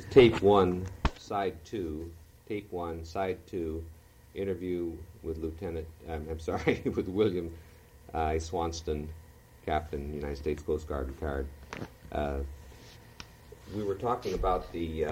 tape 1, side 2, tape 1, side 2, interview with with William I. Swanston, Captain, United States Coast Guard, retired. We were talking about the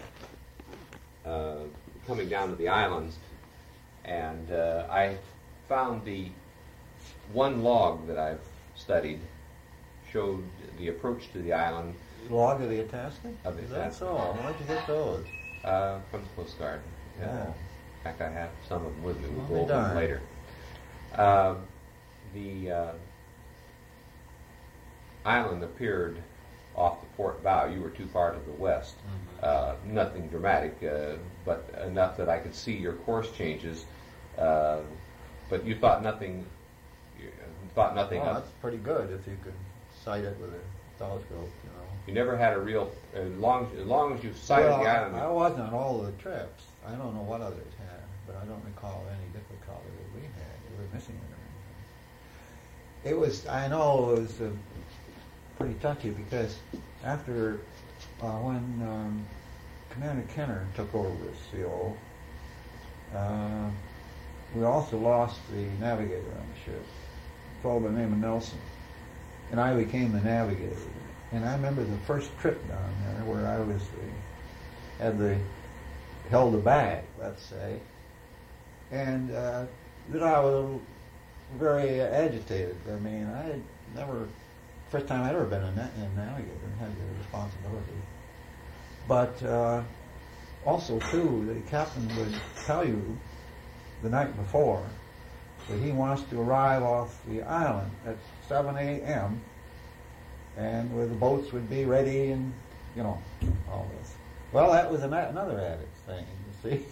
coming down to the islands, and I found the one log that I've studied showed the approach to the island. Log of the Itasca? Of the Itasca. That's all. Where'd you get those? From the Coast Guard. Yeah. In fact, I have some of them with me. We'll Well, go over them later. The island appeared off the port bow. You were too far to the west. Mm-hmm. Nothing dramatic, but enough that I could see your course changes. But you thought nothing. That's pretty good if you could sight it with a telescope. You know. You never had a real. As long as you sighted the island. I wasn't on all of the trips. I don't know what others had, but I don't recall any difficulty that we had. We were missing it or anything. It was. I know it was pretty touchy because after when Commander Kenner took over as CO, we also lost the navigator on the ship, a fellow by the name of Nelson, and I became the navigator. And I remember the first trip down there where I was held the bag, let's say, and that I was very agitated. I mean, I had never, first time I'd ever been a navigator, had the responsibility. But also, too, the captain would tell you the night before that he wants to arrive off the island at 7 a.m. and where the boats would be ready and, you know, all this. Well, that was another added thing, you see.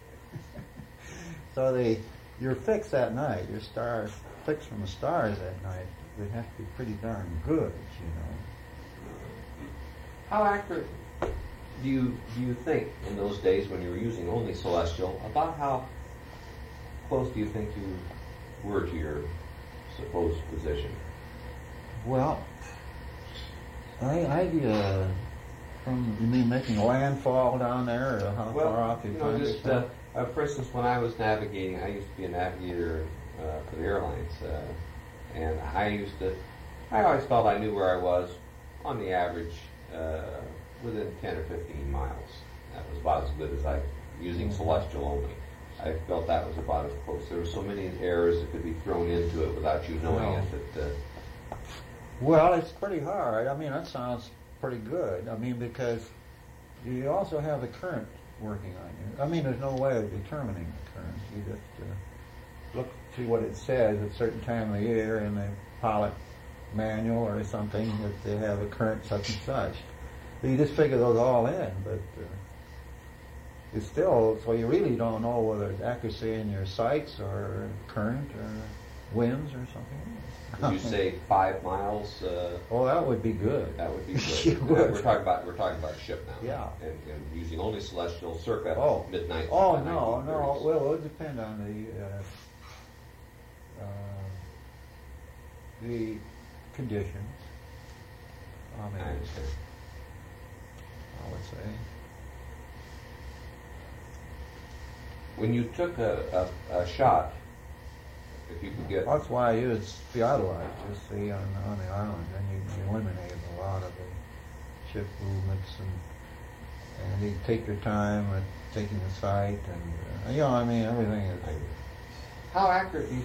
So your fix that night, your stars, fix from the stars that night, would have to be pretty darn good, you know. How accurate do you think in those days when you were using only celestial, about how close do you think you were to your supposed position? Well, from, you mean making a landfall down there, or how far off you find yourself? For instance, when I was navigating, I used to be a navigator for the airlines, and I always felt I knew where I was on the average within 10 or 15 miles. That was about as good as using celestial only. I felt that was about as close. There were so many errors that could be thrown into it without you knowing it. Well, it's pretty hard. I mean, that sounds pretty good. I mean, because you also have the current working on you. I mean, there's no way of determining the current. You just see what it says at a certain time of the year in the pilot manual or something that they have a current such and such. So you just figure those all in, but it's still, so you really don't know whether it's accuracy in your sights or current or winds or something. Would you say 5 miles? Oh, that would be good. That would be good. We're talking about a ship now. Yeah. And using only celestial circa midnight. Oh, no. Well, it would depend on the conditions. I understand. I would say. When you took a shot, if you could get... That's why I use theodolite, you see, on the island. Then you eliminate a lot of the ship movements, and you take your time with taking the sight, and, I mean, everything is... How accurate do you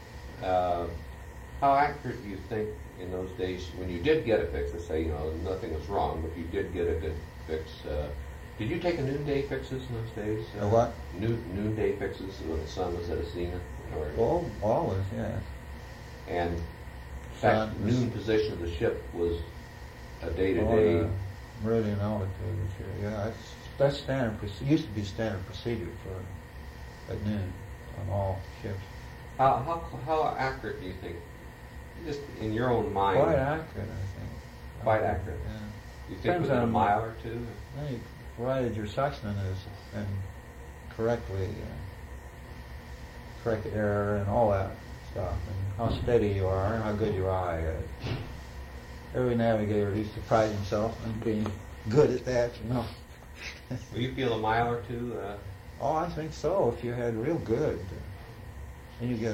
think in those days, when you did get a fix, to say, nothing was wrong, but you did get a good fix, did you take a noonday fixes in those days? A what? Noonday fixes when the sun was at a zenith? Always, yes. And in fact, noon position of the ship was a day-to-day... meridian altitude, yeah. That's standard. Used to be standard procedure for at noon on all ships. How accurate do you think? Just in your own mind. Quite accurate, I think. Quite accurate. Yeah. You think within a mile or two? Provided your Suxman is and correctly correct error and all that stuff, and how steady you are, and how good your eye is. Every navigator used to pride himself on being good at that, Will you feel a mile or two? Oh, I think so. If you had real good, and you get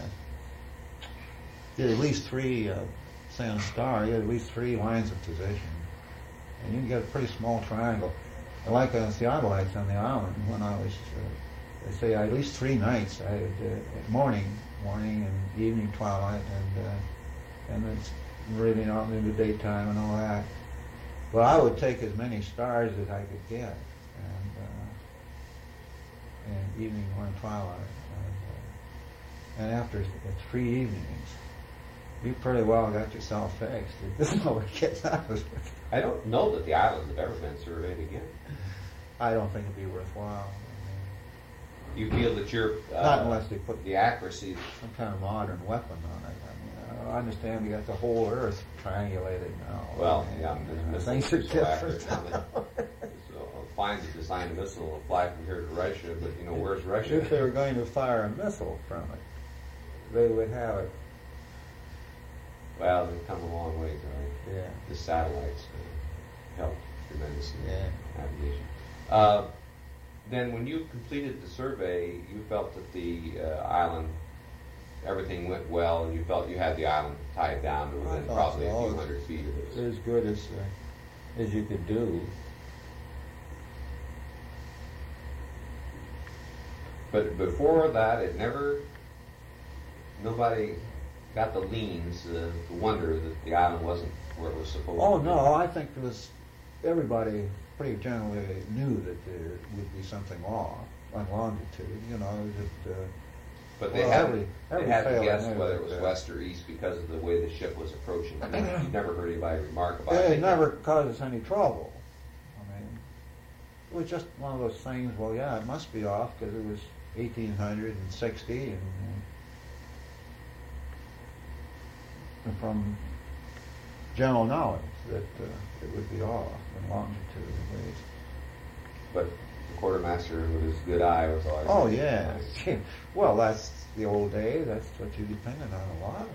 at least three, say on a star, you get at least 3 lines of position, and you can get a pretty small triangle. And like on theodolites on the island, when I was, they say at least 3 nights. I had morning and evening twilight, and it's breathing out in the daytime and all that. But I would take as many stars as I could get, and evening, morning, twilight, and after 3 evenings, you pretty well got yourself fixed. This is what gets out of it. I don't know that the islands have ever been surveyed again. I don't think it'd be worthwhile. You feel that you're not unless they put the accuracy, some kind of modern weapon on it. I understand we got the whole Earth triangulated now. Well, things are different. So fine to design a missile to fly from here to Russia, but where's Russia? If they were going to fire a missile from it, they would have it. Well, they've come a long way, right? Yeah. The satellites help tremendously in navigation. Then when you completed the survey, you felt that the island, everything went well, and you felt you had the island tied down to within probably a few hundred feet of it. As good as you could do. But before that, nobody got the leans, the wonder that the island wasn't where it was supposed to be. Oh no, I think everybody pretty generally knew that there would be something off on longitude. But they had to guess whether it was west or east because of the way the ship was approaching. You never heard anybody remark about it. It never caused us any trouble. I mean, it was just one of those things. Well, yeah, it must be off because it was 1860, and from general knowledge that it would be off in longitude at least. But the quartermaster with his good eye was always... Oh, yeah. Well, that's the old day. That's what you depended on a lot.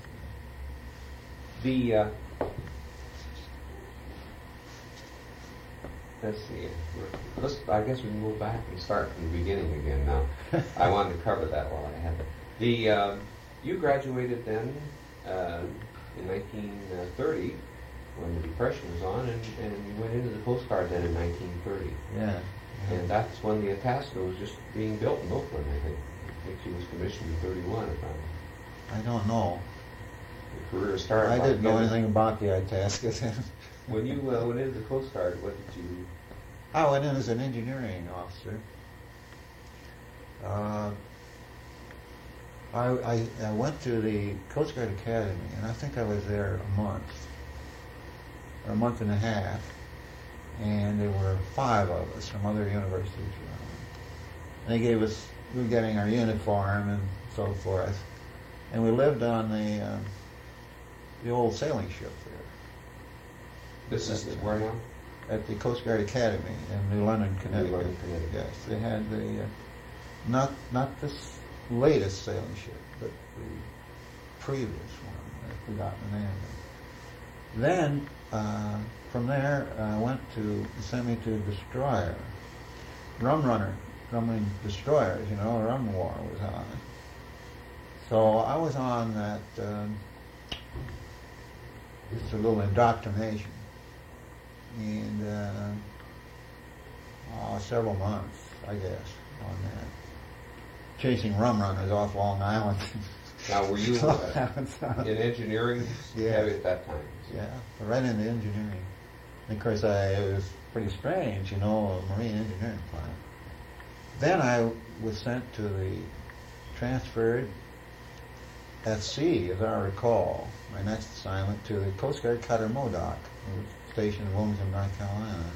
Let's see. I guess we can go back and start from the beginning again now. I wanted to cover that while I had it. You graduated then in 1930 when the Depression was on, and you went into the Coast Guard then in 1930. Yeah. And that's when the Itasca was just being built in Oakland, I think. I think she was commissioned in 31, if I don't know. The career started. I didn't know anything about the Itasca then. When you went into the Coast Guard, what did you... I went in as an engineering officer. I went to the Coast Guard Academy, and I think I was there a month and a half, and there were 5 of us from other universities around. They gave us, we were getting our uniform and so forth, and we lived on the old sailing ship there. This is where now? At the Coast Guard Academy in New London, Connecticut. New London, Connecticut. Yes, they had the not this latest sailing ship, but the previous one. I've forgotten the name of it. Then from there, I went to send me to a destroyer, Rum destroyers. The Rum War was on. So I was on that. Just a little indoctrination. And several months, I guess, on that. Chasing rum runners off Long Island. Now, were you in engineering heavy at that time? Yeah, right into engineering. And of course, it was pretty strange, a marine engineering plant. Then I was sent to transferred at sea, as I recall, my next assignment to the Coast Guard Cutter Modoc, who was stationed in Wilmington, North Carolina.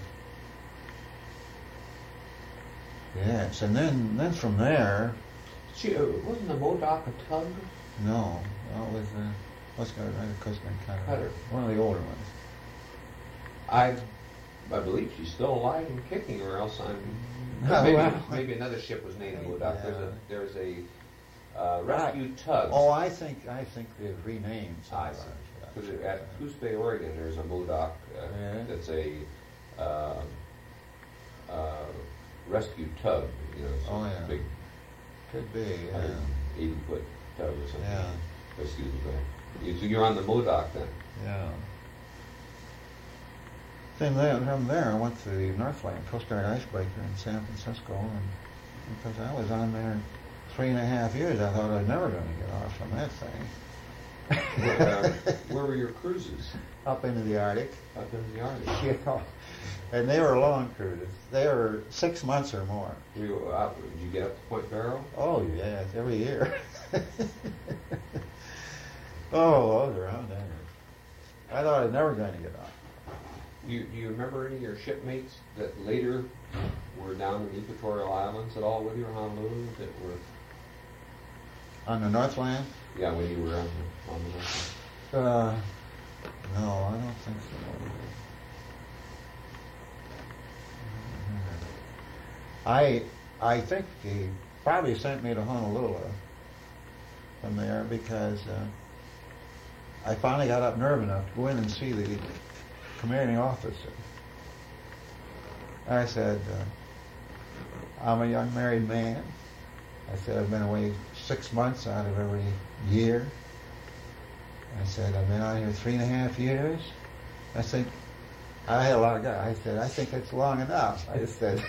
Yes, and then from there... Wasn't the Modoc a tug? No, it was the Coast Guard Cutter. One of the older ones. I believe she's still alive and kicking, or else maybe another ship was named Modoc. Yeah. There's a rescue tug. Oh, I think they've renamed some of because at Coos Bay, Oregon, there's a Modoc that's a rescue tug, you know, Oh, yeah. big Could be, yeah. 180-foot tug or something. Yeah. Excuse me, go ahead. So you're on the Modoc then? Yeah. Then from there, I went to the Northland Coast Guard icebreaker in San Francisco, and because I was on there 3.5 years, I thought I was never going to get off from that thing. Where were your cruises? Up into the Arctic. Up in the Arctic. You know, and they were long cruises. They were 6 months or more. Did you get up to Point Barrow? Oh yes, every year. Oh, those are out there. I thought I was never going to get off. Do you remember any of your shipmates that later were down in the Equatorial Islands at all with you, or Honolulu, that were... On the Northland? Yeah, when you were on the Northland. No, I don't think so. I think he probably sent me to Honolulu from there because I finally got up nerve enough to go in and see the commanding officer. I said, I'm a young married man. I said, I've been away 6 months out of every year. I said, I've been out here 3.5 years. I said, I had a lot of guys. I said, I think it's long enough. I just said,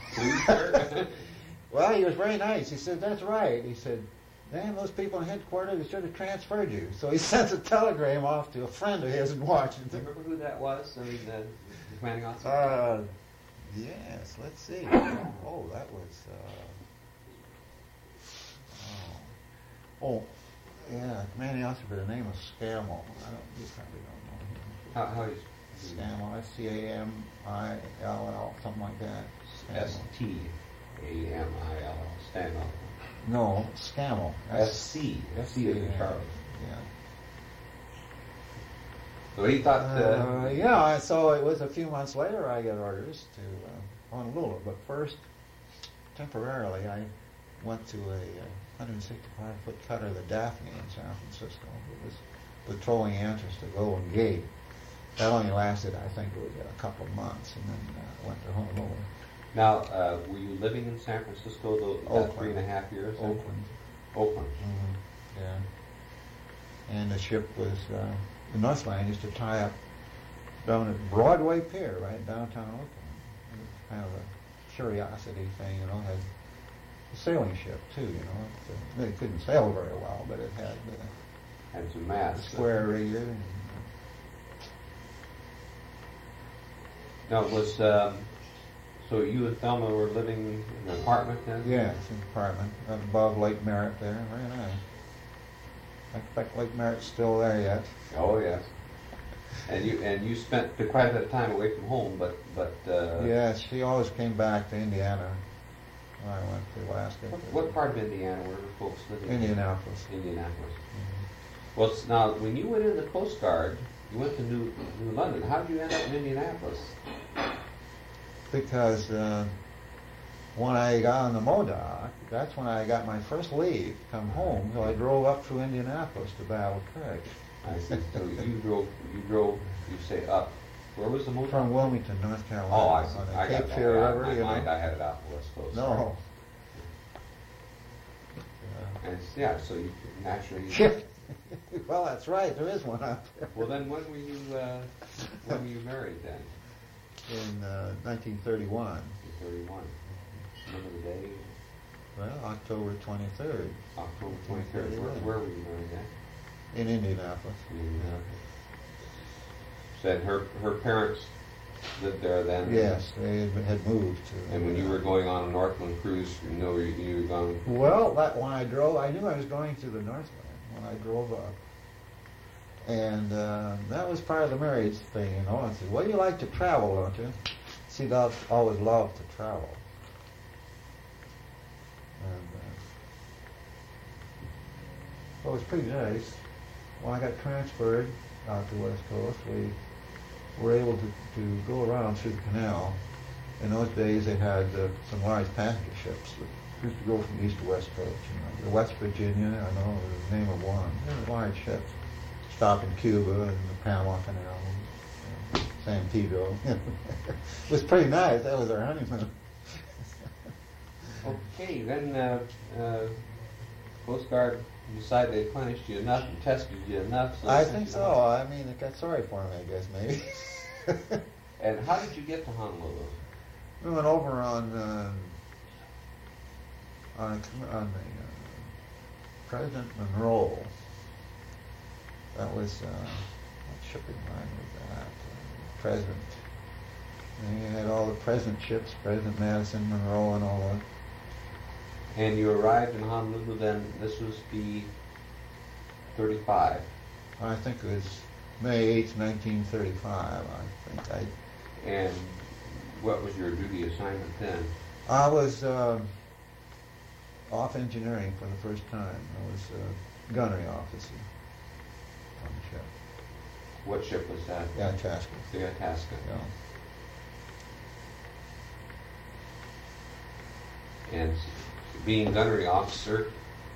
well, he was very nice. He said, that's right. He said, damn, those people in headquarters should have transferred you. So he sent a telegram off to a friend of his in Washington. Do you remember who that was? I mean, the commanding officer? Yes, let's see. Oh, that was, yeah, commanding officer by the name of Scammell. You probably don't know him. How you... Scammell, S-C-A-M-I-L-L, something like that. S-T-A-M-I-L-L, Scammell. No, Scammell. S-C. S-C as in Charlie. Yeah. So he thought... yeah, so it was a few months later I got orders to Honolulu. But first, temporarily, I went to a 165-foot cutter, the Daphne in San Francisco. It was patrolling entrance to Golden Gate. That only lasted, I think it was a couple of months, and then went to Honolulu. Now, were you living in San Francisco that 3.5 years? Oakland. Oakland. Mm-hmm. Yeah. And the ship was, the Northland used to tie up down at Broadway Pier, right downtown Oakland. It was kind of a curiosity thing, you know, had a sailing ship too, you know. It couldn't sail very well, but it had and some masts. Square rigger. Now, it was... So you and Thelma were living in an apartment then? Yes, an apartment above Lake Merritt there. Very nice. I expect Lake Merritt's still there yet. Oh yes. And you spent quite a bit of time away from home, but yes, she always came back to Indiana when I went to Alaska. What part of Indiana were folks living? Indianapolis. Indianapolis. Mm-hmm. Well, now when you went in the Coast Guard, you went to New London. How did you end up in Indianapolis? Because when I got on the Modoc, that's when I got my first leave to come home. So I drove up through Indianapolis to Battle Creek. I see. So you drove. You say up. Where was the Modoc? From Wilmington, North Carolina. Oh, I see. On the I Cape got Fear that. River. I had it out the West Coast. No. And yeah, so you naturally. Well, that's right. There is one out there. Well, then when were you married then? In 1931. 1931. Remember the day? Well, October 23rd. October 23rd. Where were you married then? In Indianapolis. Said her parents lived there then? Yes, they had moved to. And when you were going on a Northland cruise, you were going... Well, when I drove, I knew I was going to the Northland when I drove up. And that was part of the marriage thing, you know. I said, well, you like to travel, don't you? See, I've always loved to travel. And so it was pretty nice. When I got transferred out to West Coast, we were able to go around through the canal. In those days, they had some large passenger ships that used to go from east to west coast. You know, the West Virginia, I know was the name of one. They were large ships. Stop in Cuba and the Panama Canal, Stampede-o. It was pretty nice. That was our honeymoon. Okay, then Coast Guard decided they punished you enough and tested you enough. So I think so. I mean, it got sorry for me, I guess, maybe. And how did you get to Honolulu? We went over on the President Monroe. That was what shipping line was that? President. And you had all the President ships, President Madison, Monroe, and all that. And you arrived in Honolulu then, this was the 35. I think it was May 8th, 1935, I think. And what was your duty assignment then? I was off engineering for the first time. I was a gunnery officer on the ship. What ship was that? Yeah, Itasca. The Itasca. Yeah. And being gunnery officer,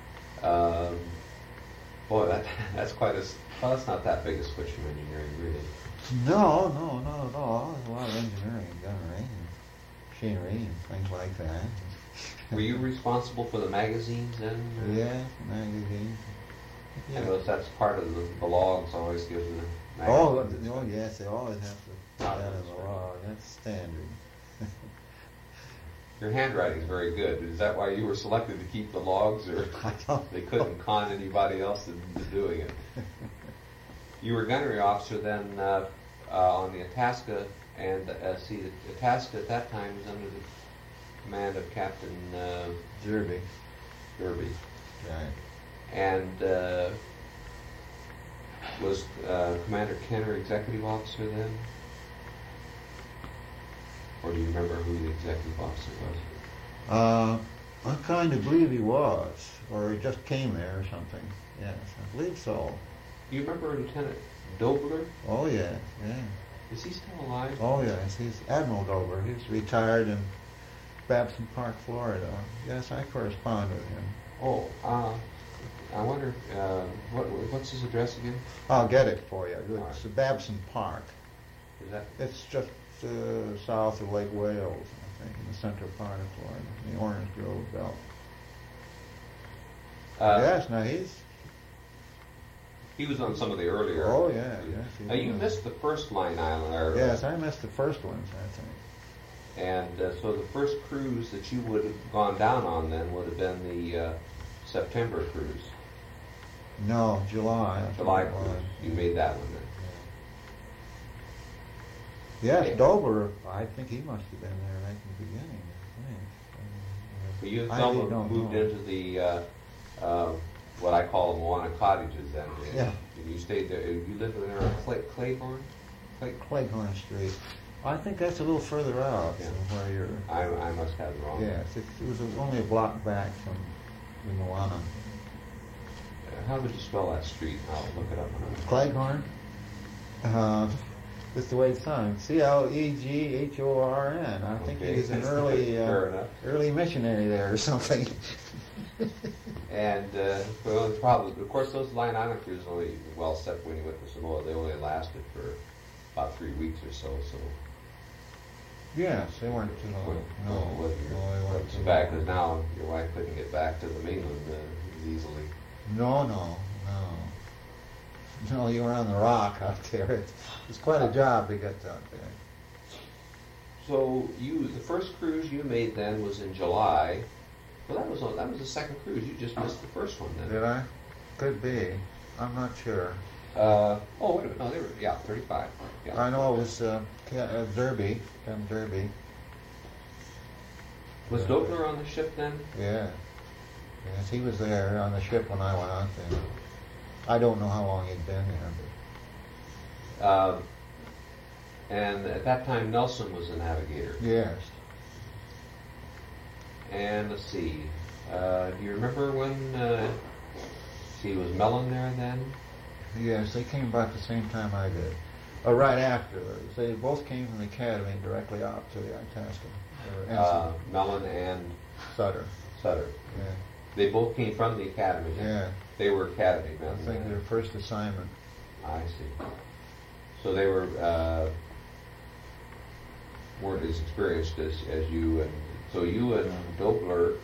boy, that's quite a. Well, that's not that big a switch from engineering, really. No, not at all. There's a lot of engineering, gunnery, and machinery, and things like that. Were you responsible for the magazines then? Yeah, magazines. I notice that's part of the logs always give the Oh, magazines. oh, yes, they always have to put that in the log. That's standard. Your handwriting is very good. Is that why you were selected to keep the logs, or they couldn't con anybody else into doing it? You were gunnery officer then on the Itasca, and the Itasca at that time was under the command of Captain Derby. Right. And was Commander Kenner executive officer then? Or do you remember who the executive officer was? I kind of believe he was, or he just came there or something. Yes, I believe so. Do you remember Lieutenant Dobler? Oh, yeah, yeah. Is he still alive? Oh, yes, he's Admiral Dobler. He's retired in Babson Park, Florida. Yes, I correspond with him. Oh, I wonder, what's his address again? I'll get it for you. All It's right. Babson Park. Is that? It's just south of Lake Wales, I think, in the central part of Florida, in the Orange Grove Belt. Yes, now he was on some of the earlier. Oh, yeah, yes. Now you missed the first line island. Yes, I missed the first ones, I think. And so the first cruise that you would have gone down on then would have been the September cruise. No, July. July cruise. You made that one then. Yes, Okay. Dobler, I think he must have been there right in the beginning, I think. But you I yourself don't moved know. into the what I call Moana cottages then. Yeah. And you stayed there. You lived there on Claiborne. Cleghorn Street. I think that's a little further out Yeah. from where you're... I must have it wrong. Yes, it was only a block back from the Moana. How would you spell that street? I'll look it up. Cleghorn? Just the way it sounds. Cleghorn. I think he was an Fair enough. early missionary there or something. And well, the problem, of course, those Line Island cruises only, well, except when you went to Samoa, they only lasted for about 3 weeks or so. So Yes, they weren't too long. no, it wasn't. they weren't It's too bad long. because now your wife couldn't get back to the mainland as easily. No, you were on the rock out there. It's quite a job to get out there. So the first cruise you made then was in July. Well, that was the second cruise. You just missed the first one then. Did I? Could be. I'm not sure. Oh, wait a minute. No, they were 35. Yeah. I know it was Derby, Captain Derby. Was Dobler on the ship then? Yeah. Yes, he was there on the ship when I went out there. I don't know how long he'd been there. And at that time, Nelson was the navigator. Yes. And let's see. Do you remember when? Was Mellon there then? Yes, they came about the same time I did. Or right after. They both came from the academy directly out to the Itasca. They were ensign. Mellon and Sutter. Sutter. Yeah. They both came from the academy. Yeah. They were academy men. I think their first assignment. I see. So they were weren't as experienced as you, and so you and Dobler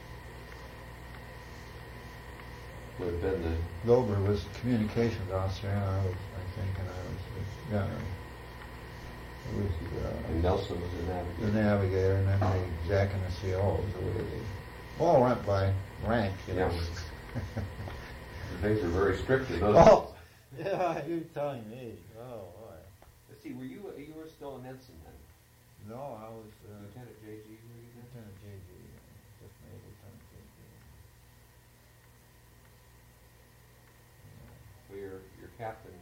would have been the. Dobler was the communications officer, and I think, and I was the gunner. It was And Nelson was the navigator. The navigator, and then the exec and the COs. All went by rank, you know. Things were very strict in those days. Yeah, you're telling me. Oh, boy. Let's see, you were still an ensign then? No, I was... Lieutenant J.G., were you then? Lieutenant J.G., just made Lieutenant J.G. So your captain...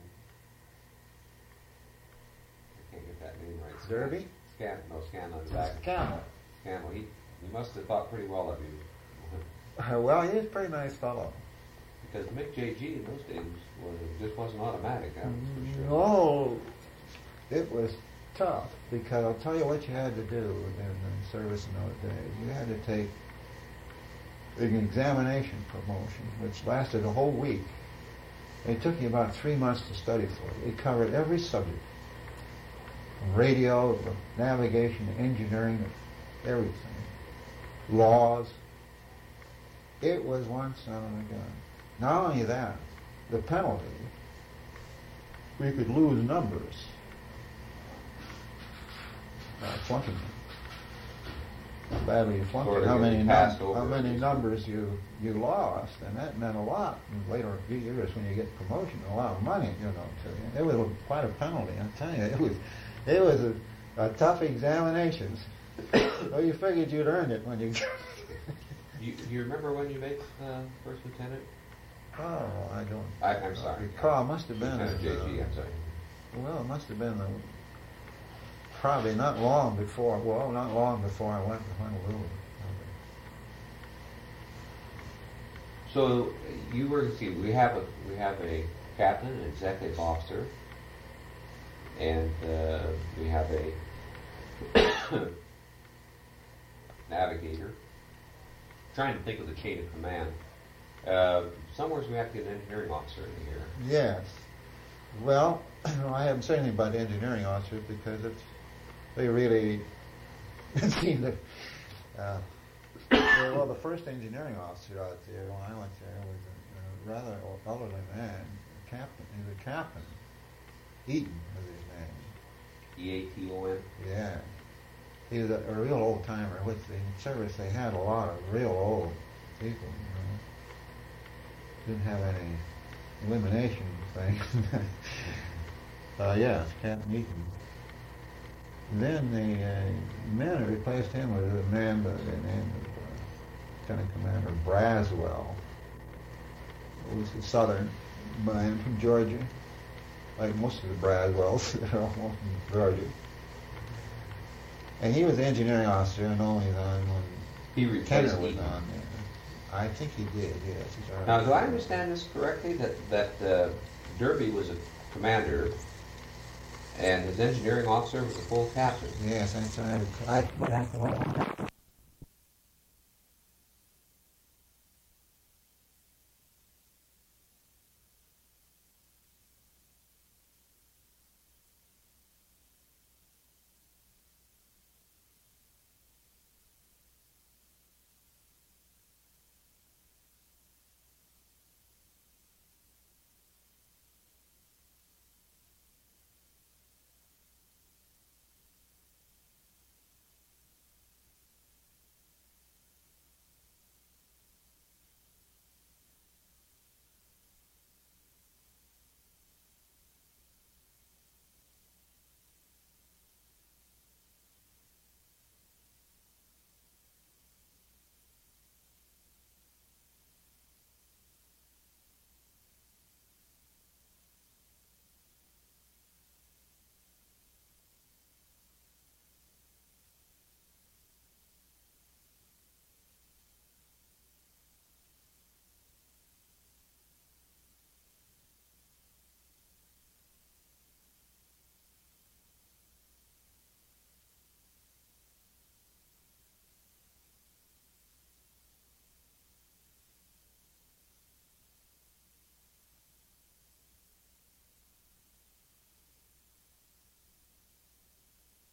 I can't get that name right. Derby? Scanlon. Scanlon. He must have thought pretty well of you. Well, he was a pretty nice fellow. Because Mick J.G. in those days just wasn't automatic, that was for sure. No, it was tough, because I'll tell you what you had to do in service in those days. You had to take an examination promotion, which lasted a whole week. It took you about 3 months to study for it. It covered every subject. From radio, navigation, engineering, everything. Laws. It was one son of a gun. Not only that, the penalty, we could lose numbers by flunking them. Badly you flunked it. How many numbers you lost, and that meant a lot. And later years when you get promotion, a lot of money, you know, to you. It was quite a penalty, I'm telling you. It was a tough examination. So you figured you'd earned it when you... You remember when you made first lieutenant? Oh, I don't. I'm sorry. Recall. Must have been. Lieutenant J.G. I'm sorry. Well, it must have been probably not long before. Well, not long before I went to Honolulu. So you were. See, we have a captain, an executive officer, and we have a navigator. Trying to think of the chain of command. Somewhere we have to get an engineering officer in here. Yes. Well, I haven't said anything about the engineering officers because they really seem to. Well, the first engineering officer out there when I went there was a rather elderly man, captain. He was a captain. Eaton was his name. E-A-T-O-N? Yeah. He was a real old timer. With the service, they had a lot of real old people. You know. Didn't have any elimination thing. Yes, Captain Eaton. Then the man who replaced him was a man by the name of Lieutenant Commander Braswell. Who was a southern man from Georgia, like most of the Braswells. They're all from Georgia. And he was the engineering officer and only on when he replaced was on there. I think he did, yes. Now, do I understand this correctly, that Derby was a commander and his engineering officer was a full captain? Yes, that's right.